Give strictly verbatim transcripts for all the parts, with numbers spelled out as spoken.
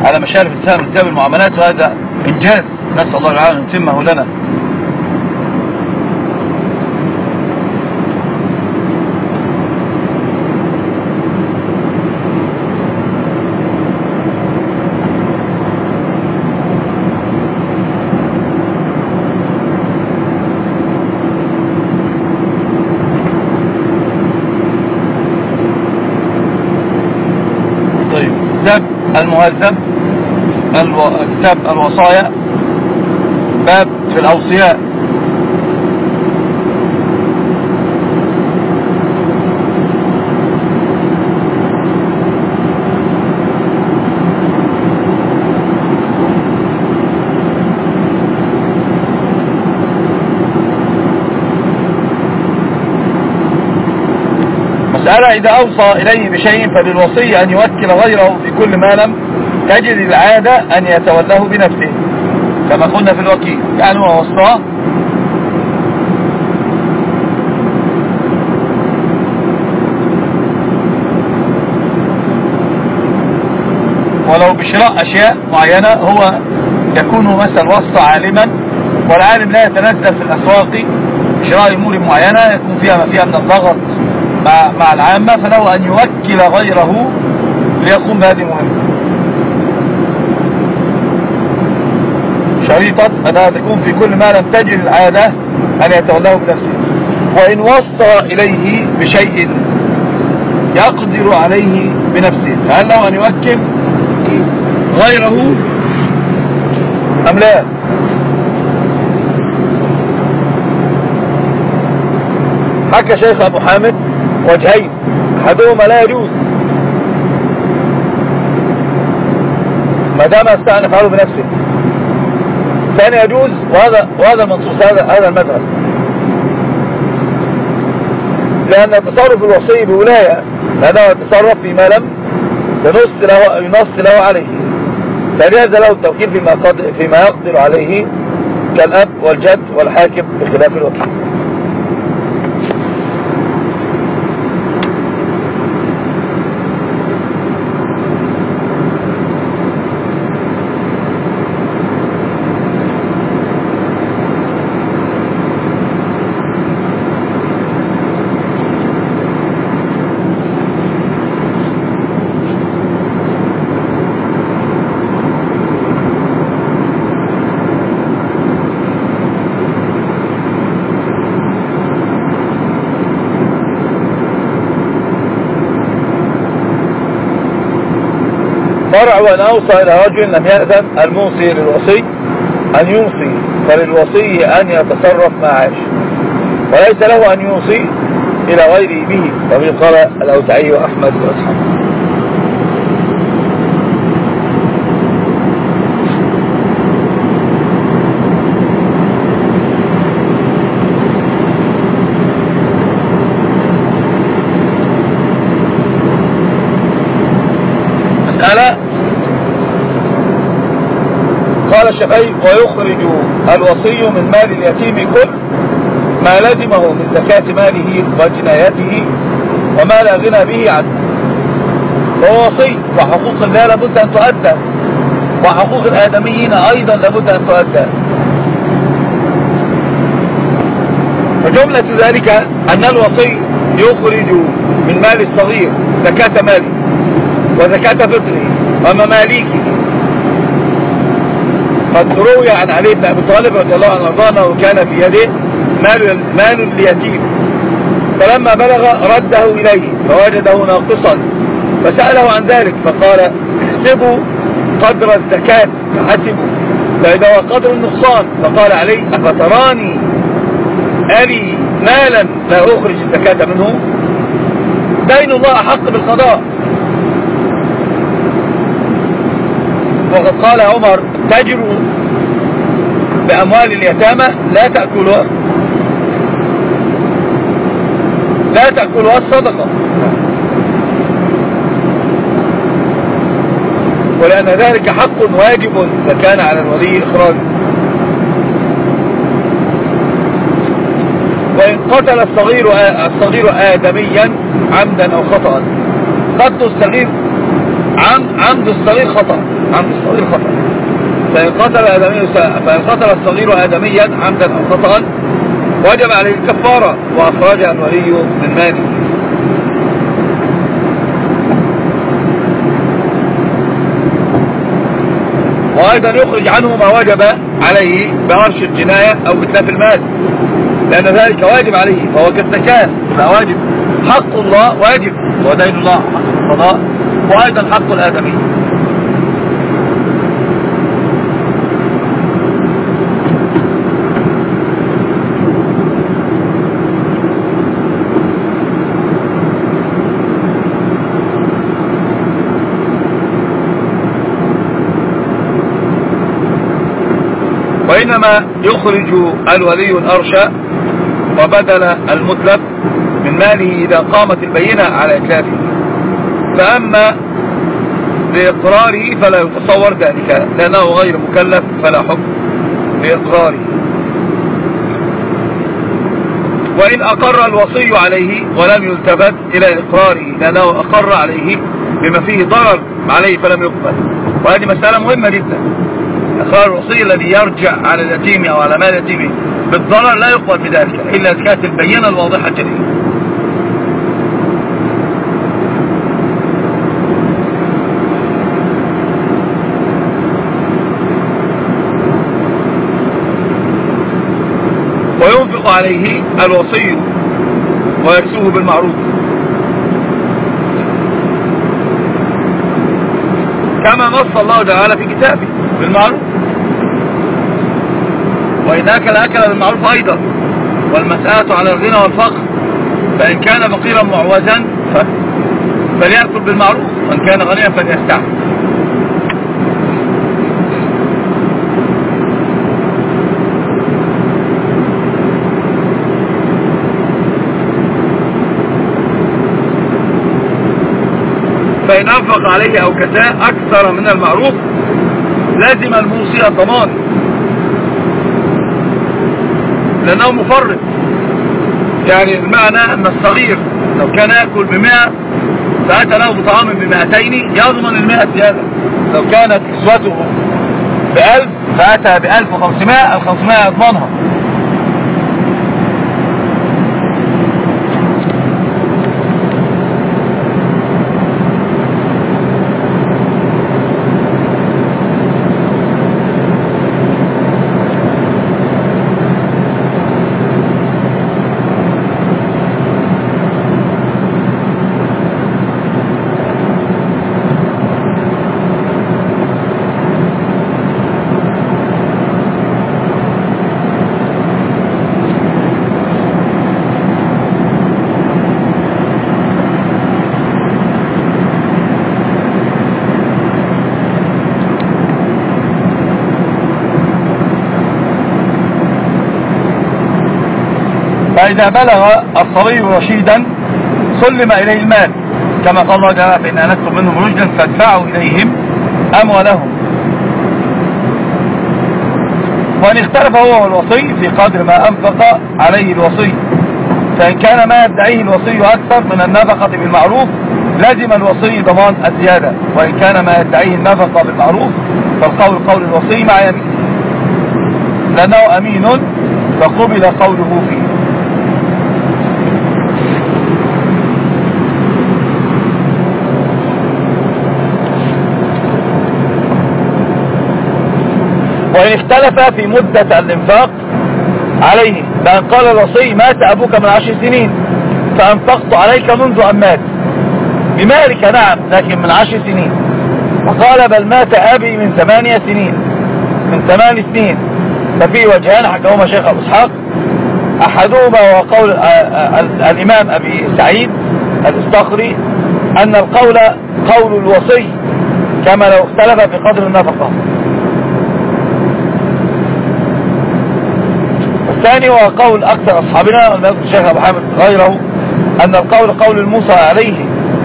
على مشارف الإسلام من كتاب المعاملات، وهذا إنجاز نسأل الله العافية أن يتمه لنا. كتاب المهذب، كتاب الوصايا، باب في الأوصياء. مسألة إذا أوصى إليه بشيء فللوصي أن يوكل غيره في كل ما لم تجد العادة أن يتولاه بنفسه، كما قلنا في الوكيل. يعني هو وصاه ولو بشراء أشياء معينة، هو يكون مثلا وصى عالما، والعالم لا يتنزل في الأسواق بشراء أمور معينة يكون فيها ما فيها من الضغط مع, مع العامة، فله أن يوكل غيره ليقوم بهذه المهمة. شريطة أنها تكون في كل ما لم تجد العادة أن يتولاه بنفسه. وإن وصى إليه بشيء يقدر عليه بنفسه فهل له أن يوكل غيره أم لا؟ حكى شيخ أبو حامد وجهين، أحدهما لا يجوز ما دام استعنى فعله بنفسه، ثاني يجوز، وهذا وهذا المنصوص هذا هذا المذهب، لأن التصرف الوصي بولاية هذا هو التصرف فيما لم ينص له ينص له عليه، فليس له التوكيل فيما قد فيما يقدر عليه كالأب والجد والحاكم بخلاف الوكيل. فرع وأن أوصى إلى رجل لم يأذن الموصي للوصي أن يوصي، فللوصي أن يتصرف ما عاش، وليس له أن يوصي إلى غيره به، وبه قال الأوزاعي وأحمد وأصحابه. مسألة قال الشافعي: ويخرج الوصي من مال اليتيم كل ما لزمه من زكاة ماله وجنايته وما لا غنى به عنه. هو وصي، وحقوق الله لابد أن تؤدى، وحقوق الآدميين أيضا لابد أن تؤدى. وجملة ذلك أن الوصي يخرج من مال الصغير زكاة ماله وزكاة فطره ومماليكه. قد روي عن علي بن أبي طالب رضي الله عنه وارضاه أنه كان في يده مال مال اليتيم، فلما بلغ رده إليه فوجده ناقصا، فسأله عن ذلك فقال: احسبوا قدر الزكاة، فحسبوا فإذا هو قدر النقصان. فقال علي: أفتراني ألي مالا لا أخرج الزكاة منه؟ دين الله أحق بالقضاء. وقد قال عمر: تجروا بأموال اليتامى لا تأكلها لا تأكلها الصدقة، ولأن ذلك حق واجب فكان على الولي إخراجه. وإن قتل الصغير الصغير آدميا عمدا أو خطأ، قتل الصغير عمد الصغير خطأ، عمد الصغير خطأ. فإن قتل آدمي فإن قتل الصغير آدميا عمدا أو خطأ وجب عليه الكفارة وأخرج الولي من ماله. وأيضا يخرج عنه ما وجب عليه بهرش الجناية أو بتلاف المال، لأن ذلك واجب عليه فهو كالزكاة، فواجب حق الله واجب ودين الله حق القضاء، وأيضا حق الآدمي. وإنما يخرج الولي الأرش وبدل المتلف من ماله إذا قامت البينة على إتلافه، فأما بإقراره فلا يتصور ذلك لأنه غير مكلف فلا حكم بإقراره. وإن أقر الوصي عليه ولم يلتفت إلى إقراره لأنه أقر عليه بما فيه ضرر عليه فلم يقبل، وهذه مسألة مهمة جدا. إقرار الوصي الذي يرجع على اليتيم أو على مال اليتيم بالضرر لا يقبل بذلك إلا إذا كانت البينة الواضحة جلية. وينفق عليه الوصي ويرسوه بالمعروف كما نص الله تعالى في كتابه بالمعروف، وإن أكل أكل بالمعروف أيضا، والمسألة على الغنى والفقر، فإن كان فقيرا معوزا فليأكل بالمعروف، وإن كان غنيا فليستعفف. فإن أنفق عليه أو كساء أكثر من المعروف لازم الموصي الضمان لأنه مفرط. يعني المعنى أن الصغير لو كان يأكل بمئة فأتى له بطعام بمئتين يضمن المئة زيادة. لو كانت كسوته بألف فأتى بألف وخمسمائة، الخمسمائة يضمنها. فإذا بلغ الصبي رشيدا سلم إليه المال كما قال الله تعالى فإن أنستم منهم رشدا فادفعوا إليهم أموالهم. وأن اختلف هو والوصي في قدر ما أنفق عليه الوصي، فإن كان ما يدعيه الوصي أكثر من النفقة بالمعروف لازم الوصي ضمان الزيادة، وإن كان ما يدعيه النفقة بالمعروف فالقول قول الوصي مع يمين لأنه أمين فقبل قوله فيه. وإن اختلف في مدة الانفاق عليه، بأن قال الوصي مات أبوك من عشر سنين فأنفقت عليك منذ أن مات بمالك نعم لكن من عشر سنين، وقال بل مات أبي من ثمانية سنين من ثمان سنين، ففي وجهان حكاهما شيخ أبو إسحاق، أحدهما هو قول الإمام أبي سعيد الصخري أن القول قول الوصي كما لو اختلف في قدر النفقة. الثاني هو قول أكثر أصحابنا والمذكر الشيخ أبو حامد غيره أن القول قول الموصى عليه،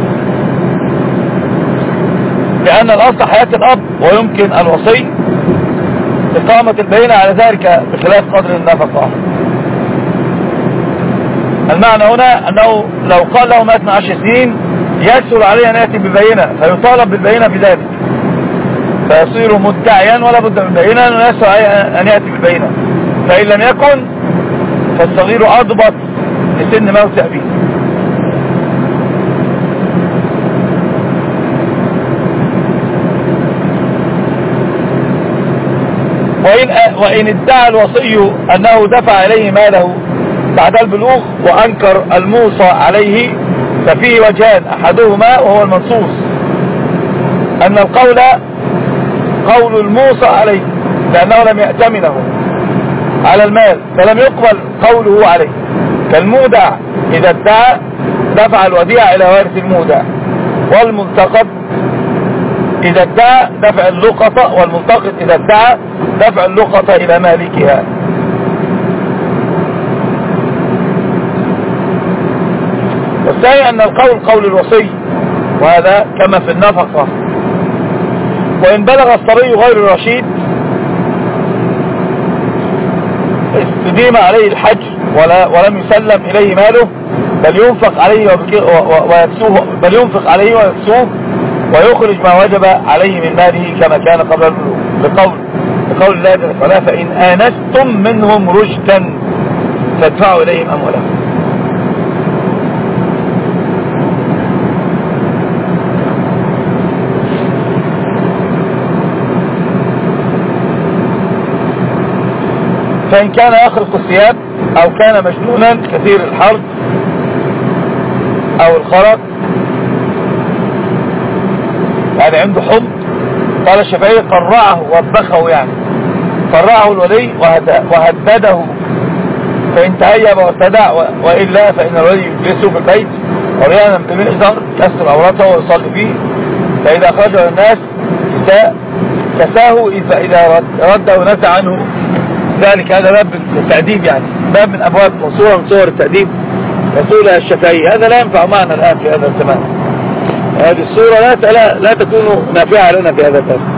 لأن الأصل حياة الأب ويمكن الوصي إقامة البينة على ذلك بخلاف قدر النفقة. المعنى هنا أنه لو قال له مات من عشر سنين يسهل عليه أن يأتي ببينة فيطالب بالبينة بذلك، فيصير مدعيا ولا بد من بينة ويسهل عليه أن يأتي بالبينة. فإن لم يكن فالصغير أضبط لسن موت أبيه. وإن, وإن ادعى الوصي أنه دفع إليه ماله بعد البلوغ وأنكر الموصى عليه ففيه وجهان، أحدهما وهو المنصوص أن القول قول الموصى عليه لأنه لم يأتمنه على المال فلم يقبل قوله عليه، كالمودع إذا ادعى دفع الوديعة إلى وارث المودع، والملتقط إذا ادعى دفع اللقطة، والملتقط إذا ادعى دفع اللقطة إلى مالكها. والثاني أن القول قول الوصي، وهذا كما في النفقة. وإن بلغ الصبي غير الرشيد استديم عليه الحج ولا ولم يسلم إليه ماله، بل ينفق عليه ويكسوه بل ينفق عليه ويكسوه ويخرج ما وجب عليه من ماله كما كان قبل البلوغ، بقول بقول الله جل وعلا فإن آنستم منهم رشدا فادفعوا إليهم أموالهم. فإن كان يخرق الثياب أو كان مجنونا كثير الحرب أو الخرق يعني عنده حمض، قال الشافعي قرعه وبخه، يعني قرعه الولي وهدده، فإن تهيب وارتدع، وإلا فإن الولي يجلسه في البيت وريانا بمئزر يستر عورته ويصلي فيه، فإذا أخرجه الناس كساه إذا رده ونسى عنه ذلك. هذا باب التأديب، يعني باب من أبواب صورة من صور التأديب رسولها الشافعي. هذا لا ينفع معنا الآن في هذا الزمان، هذه الصورة لا, لا, لا تكون نافعة لنا في هذا الباب.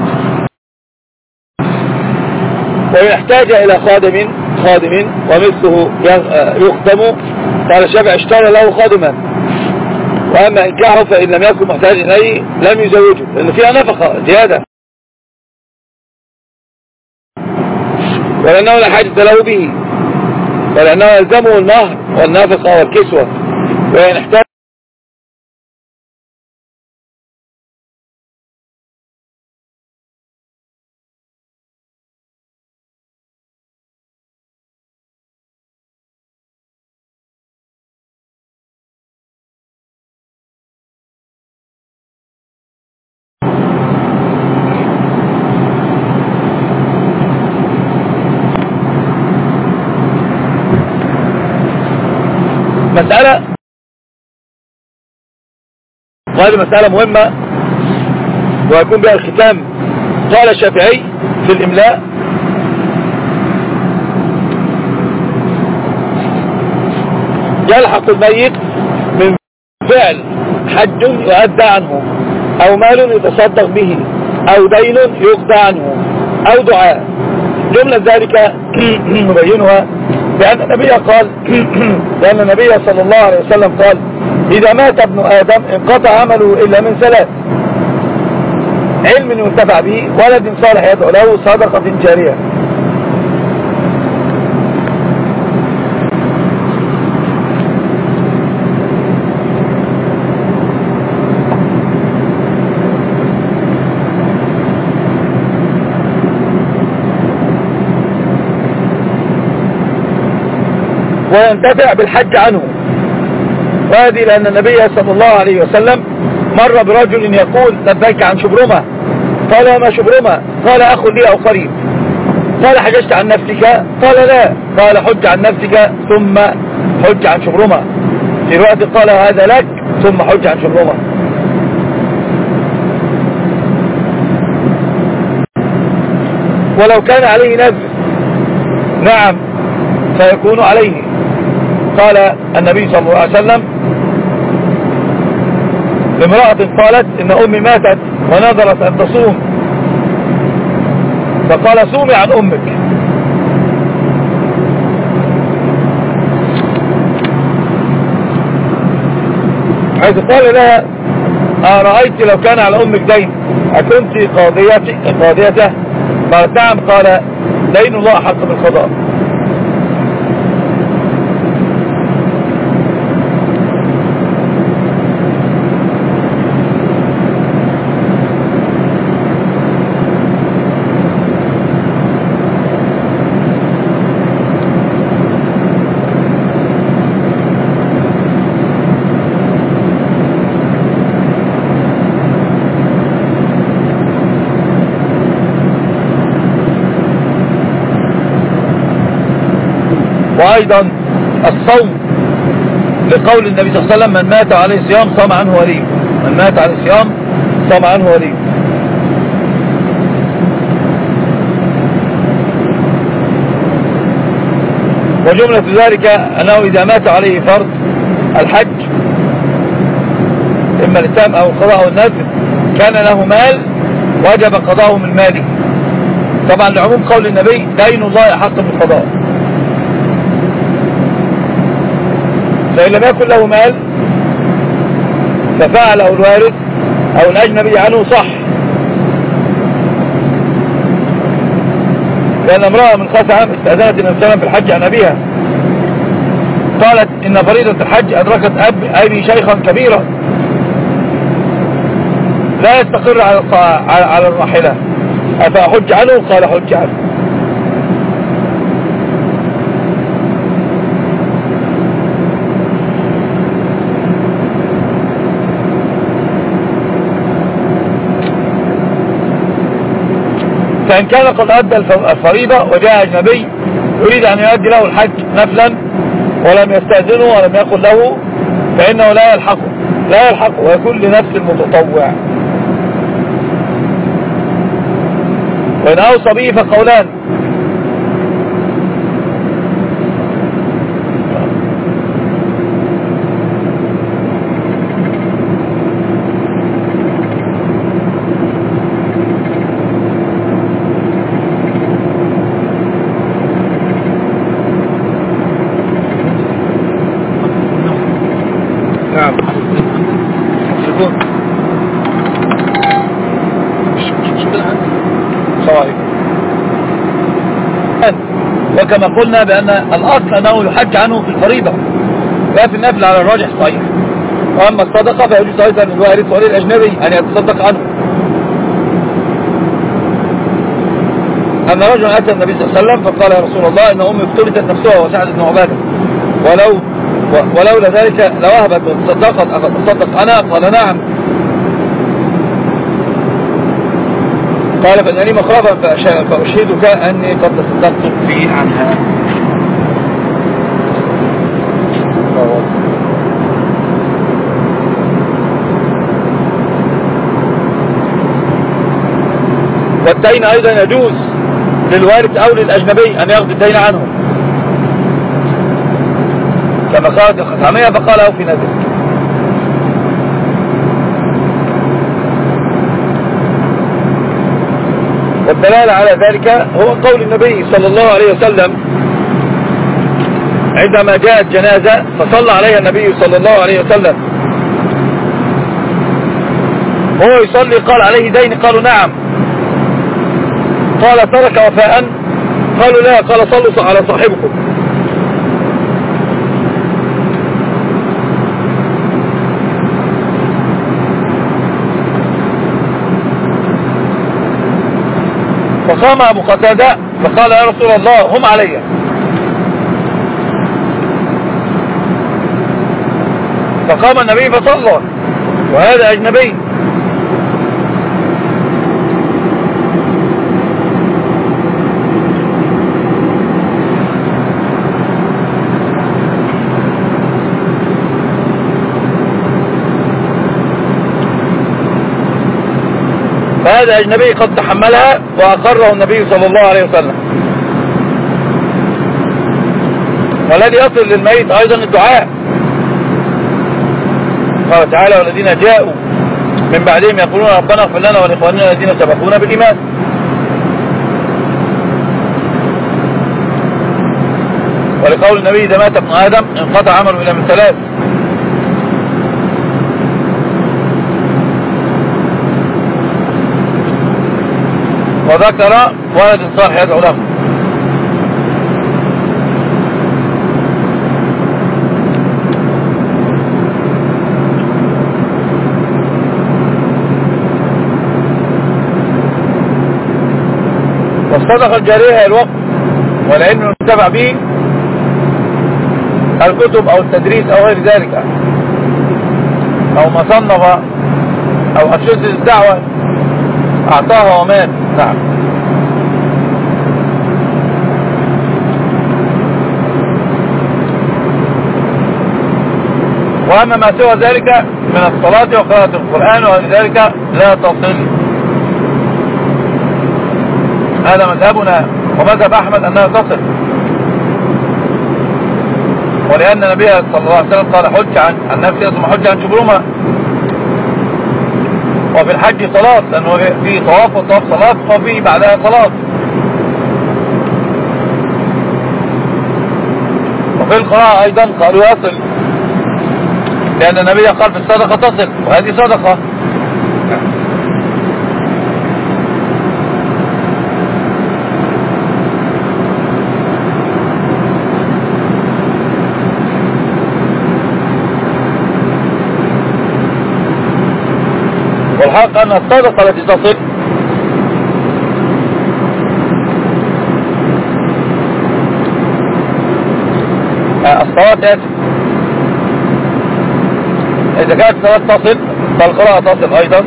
ويحتاج إلى خادم خادم ومثله يخدم، قال الشافعي اشترى له خادما، وأما إنكاحه فإن لم يكن محتاج إليه لم يزوجه، لأن فيها نفقة زيادة، ولأنه لا حاجة له به، ولأنه يلزمه المهر والنفقة والكسوة. وإن احتاج مسألة، وهذه مسألة مهمة ويكون بها الختام. قال الشافعي في الإملاء يلحق الميت من فعل حج يؤدى عنه أو مال يتصدق به أو دين يقضى عنه أو دعاء. جملة ذلك نبينها لأن النبي قال لأن النبي صلى الله عليه وسلم قال إذا مات ابن آدم انقطع عمله إلا من ثلاث: علم ينتفع به، ولد صالح يدعو له، صدقة جارية. وينتفع بالحج عنه، وهذه لأن النبي صلى الله عليه وسلم مر برجل يقول لبيك عن شبرمة، قال وما شبرمة؟ قال أخ لي أو قريب. قال حججت عن نفسك؟ قال لا. قال حج عن نفسك ثم حج عن شبرمة. في رواية قال هذا لك ثم حج عن شبرمة. ولو كان عليه نذر نعم فيكون عليه. قال النبي صلى الله عليه وسلم لامرأة قالت إن أمي ماتت ونذرت أن تصوم، فقال صومي عن أمك. حيث قال لها أرأيت لو كان على أمك دين أكنت قاضيته؟ قالت نعم. قال دين الله أحق بالقضاء. وأيضا الصوم لقول النبي صلى الله عليه وسلم من مات عليه صيام صام عنه ولي. من مات عليه صيام صام عنه ولي. وجملة ذلك أنه إذا مات عليه فرض الحج إما الإتمام أو القضاء أو النذر كان له مال وجب قضاؤه من ماله، طبعا لعموم قول النبي دين الله أحق بالقضاء. فإن لم يكن له مال ففعله الوارث أو الأجنبي عنه صح. لأن امرأة من خثعم استأذنت النبي صلى الله عليه وسلم في الحج عن أبيها، قالت إن فريضة الحج أدركت أب أبي شيخا كبيرا لا يستقر على على الراحلة أفأحج عنه؟ قال حج عنه. فإن كان قد أدى الفريضة وجاء أجنبي يريد أن يؤدي له الحج نفلا ولم يستأذنه ولم يقل له فإنه لا يلحقه لا يلحقه ويكون لنفس المتطوع. وإن أوصى به فقولان، وكما قلنا بأن الأصل أنه يحج عنه في الفريضة لا في النفل على الراجح صحيح. وأما الصدقة فيجوز أيضا للوارث وللأجنبي أن يتصدق عنه. أن رجلا أتى النبي صلى الله عليه وسلم فقال يا رسول الله إن أمي افترضت نفسها وسعد بن عبادة ولو ولولا ذلك لوهبت وتصدقت أفتصدق أنا؟ قال نعم. قال فإن لي مخرفا فأشهدك أني قد تصدقت فيه عنها. والدين أيضا يجوز للوارث أو للأجنبي أن يأخذ الدين عنه كما قالت الخثعمية فقاله في نذر. والدلالة على ذلك هو قول النبي صلى الله عليه وسلم عندما جاءت جنازة فصلى عليها النبي صلى الله عليه وسلم وهو يصلي قال عليه دين؟ قالوا نعم. قال ترك وفاء؟ قالوا لا. قال صلوا على صاحبكم. فقام أبو قتادة فقال يا رسول الله هم علي. فقام النبي فصلى وهذا أجنبي. فهذا أجنبي قد تحملها وأقره النبي صلى الله عليه وسلم. والذي يصل للميت أيضا الدعاء. قال تعالى والذين جاءوا من بعدهم يقولون ربنا اغفر لنا ولإخواننا الذين سبقونا بالإيمان. ولقول النبي إذا مات ابن آدم انقطع عمله إلى من ثلاث: وذكر ولد صالح يدعو له. والصدقة الجارية هي الوقف والعلم يتبع به الكتب أو التدريس أو غير ذلك، أو ما صنف أو أنشطة الدعوة أعطاها ومات. نعم. وأما ما سوى ذلك من الصلاة وقراءة القرآن وغير ذلك لا تصل. هذا مذهبنا ومذهب أحمد أنها تصل، ولأن النبي صلى الله عليه وسلم قال حج عن, عن نفسه ثم حج عن شبرمة. وفي الحج صلاة، لأنه فيه طواف وطواف صلاة وفيه بعدها صلاة. وفي القراءة أيضا قالوا يصل، لأن النبي قال في الصدقة تصل، وهذه صدقة. والحق أن الصدقة التي تصل الصلاة آسف إذا كانت الصلاة تصل فالقراءة تصل أيضا.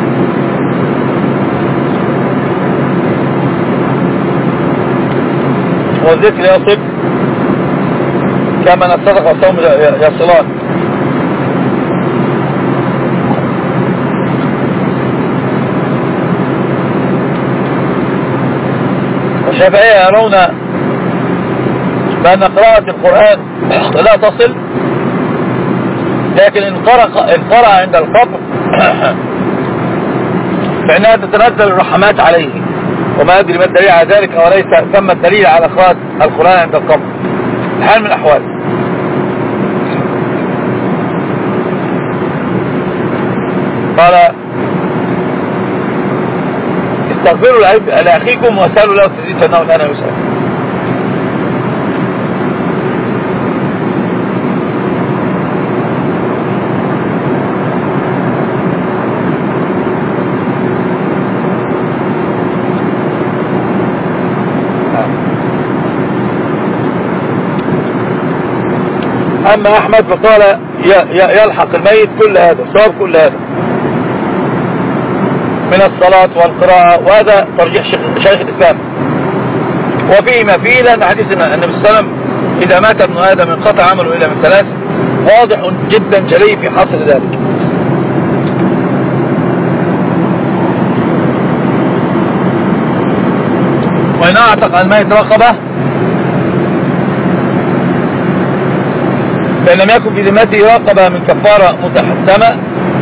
والذكر يصل كما أن الصدقة والصوم يصلان. الشافعية يرون بأن قراءة القرآن لا تصل، لكن إن قرأ عند القبر فإنها تتنزل الرحمات عليه، وما أدري ما الدليل على ذلك، وليس ثم الدليل على قراءة القرآن عند القبر حال من الأحوال. قال استغفروا لأخيكم وسألوا له التزيد فإنه الآن يسأل. أما أحمد فقال يلحق الميت كل هذا، صار كل هذا من الصلاة والقراءة، وهذا ترجيح شيخ الإسلام. وفيه ما فيه، لأن حديث النبي صلى الله عليه وسلم إذا مات ابن آدم انقطع عمله إلا من ثلاث، واضح جدا جلي في حصر ذلك. وإن أعتق عن الميت رقبة فإن لم يكن في ذمته رقبة من كفارة متحتمة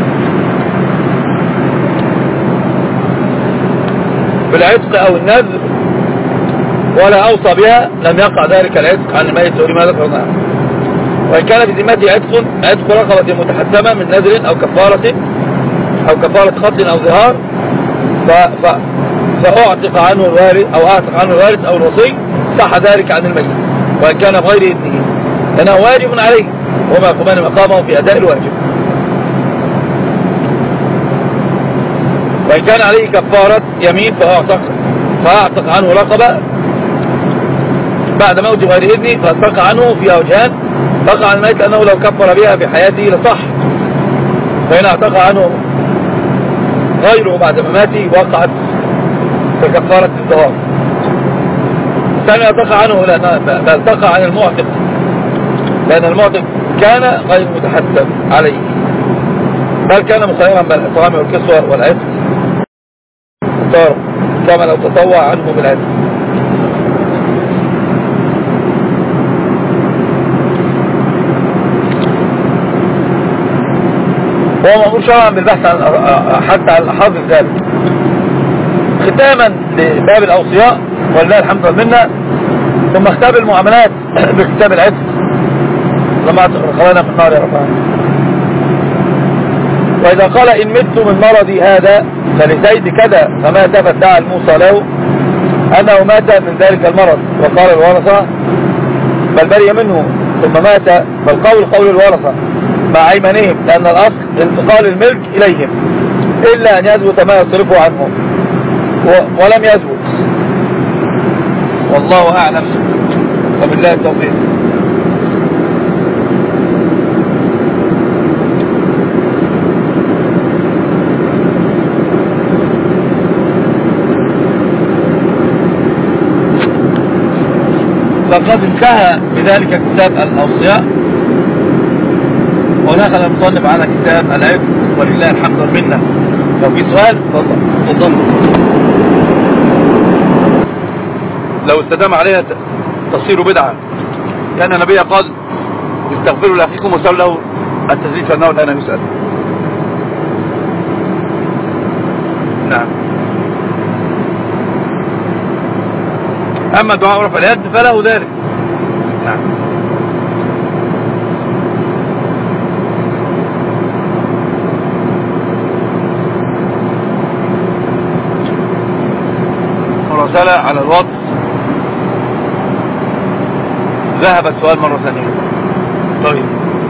بالعتق أو النذر ولا أوصى بها لم يقع ذلك العتق عن الميت، ولما ذكرنا. وإن كان في ذمته عتق عتق رقبة متحتمة من نذر أو كفارة أو كفارة خطل أو ظهار ف... ف... فأعتق عنه الوارث أو أعتق عنه الوارث أو الوصي صح ذلك عن الميت، وإن كان بغير إذنه، لأنه واجب عليه وما يقومان مقامه في أداء الواجب. وإن كان عليه كفارة يمين فأعتق فأعتق عنه رقبة بعد موت غير إذنه، فأعتق عنه فيها وجهان: تقع عن الميت لأنه لو كفر بها في حياته لصح، فإن اعتق عنه غيره بعد مماته وقعت ككفارة الظهار. الثاني اعتق عنه بل تقع عن المعتق، لأن المعتق كان غير متحتم عليه، بل كان مخيرا بين الإطعام والكسوة والعتق كما لو تطوع عنه بالعتق. وهو مأمور شرعا بالبحث عن حتى عن حظ ذلك. ختاما لباب الأوصياء ولله الحمد والمنة، ثم اختاب المعاملات بكتاب العتق لما خلينا في النار يا رب. وإذا قال إن مت من مرضي هذا فلزيد كذا فمات فادعى الموصى له أنه مات من ذلك المرض، وقال الورثة بل برئ منه ثم مات، فالقول قول الورثة مع أيمانهم، لأن الأصل انتقال الملك إليهم إلا أن يثبت ما يصرفه عنهم، ولم يثبت، والله أعلم وبالله التوفيق. فقد انتهى بذلك كتاب الأوصياء، وناخذ المصنف على كتاب العفق، ولله الحمد والمنة. لو في سؤال تفضل تفضل. لو استدام عليها تصير بدعة، لأن النبي قال استغفروا لأخيكم وسألوا له التسليم فإنه الآن يسأل. نعم. أما دعاء رفع اليد فله ذلك. نعم. مراسلة على الواتس. ذهب السؤال مرة ثانية. طيب.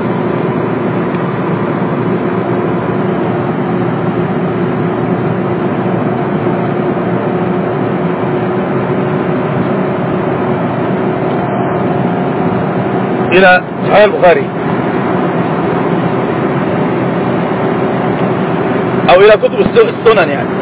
إلى صحيح البخاري أو إلى كتب السنن يعني.